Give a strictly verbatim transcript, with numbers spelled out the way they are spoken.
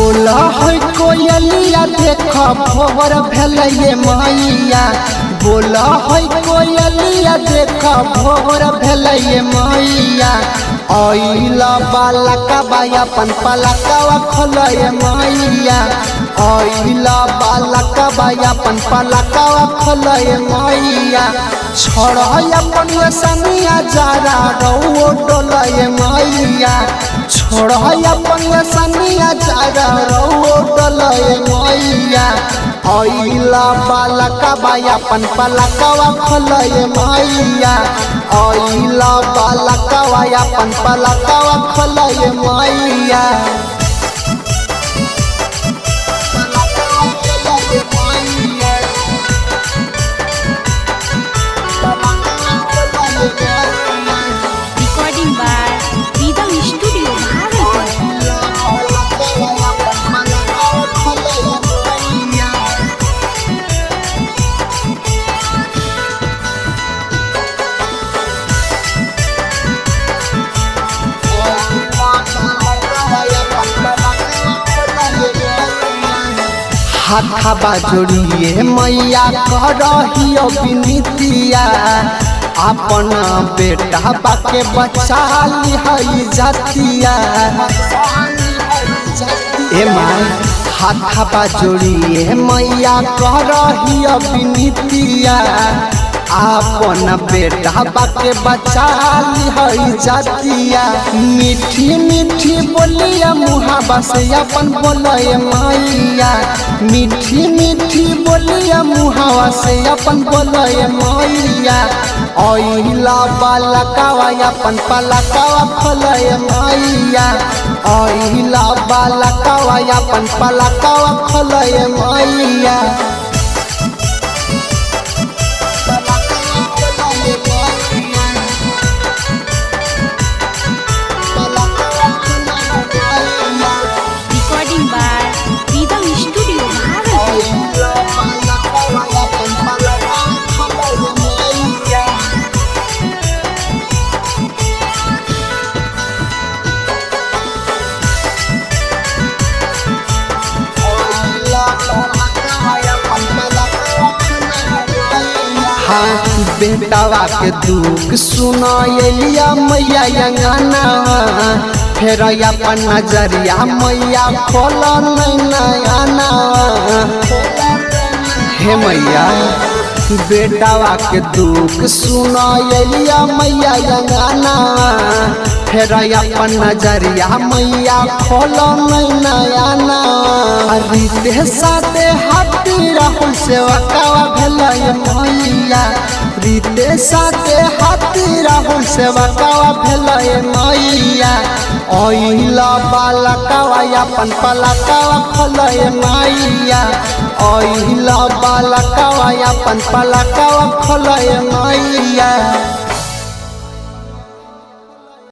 बोला है कोयलिया देख भोर भेलये मैया बोला है कोयलिया देख भोर भेलये मैया आइला बालका बाया पन पलकवा खोलये मैया आइला बालका बाया पन पलकवा खोलये मैया छोड़ अपन सनिया जरा रौ डोलये मैया छोड़ अपन सनिया जरा रौ डोलये मैया आइला बालका बाया पन पलकवा खोलये मैया आइला बालका बाया पन पलकवा खोलये मैया Recording by Rhythm Studio, Bharatpur. हाथाबा जोड़िए मैया करहियो विनीतिया अपना बेटा बाके बचा लिहई जातिया ए माय हाथाबा जोड़िए मैया करहियो विनीतिया अपन बेटा बाके बचा लिहई जातिया मीठी मीठी बोलिया मुहाबा से अपन बोलये मैया मीठी मीठी बोलिया मुहावा से अपन बोलये मैया आइला बालकावा अपन पलकावा खोलये मैया आइला बालकावा अपन पलकावा खोलये मैया Recording by Rhythm Studio, Bharatpur. हाँ बेटावा के दुख सुनाइलिया मैया अंगना फिर अपन नजरिया मैया खोल नैना हे मैया बेटावा के दुख सुनाइलिया मैया अंगना फिर अपन नजरिया मैया खोल नैना रीते साथे हाथी राहुल सेवकावा भेलये मैया रीते साथे हाथी राहुल सेवकावा भेलये मैया आइला बालकावा अपन पलकावा खोलये मैया आइला बालकावा अपन पलकावा खोलये मैया।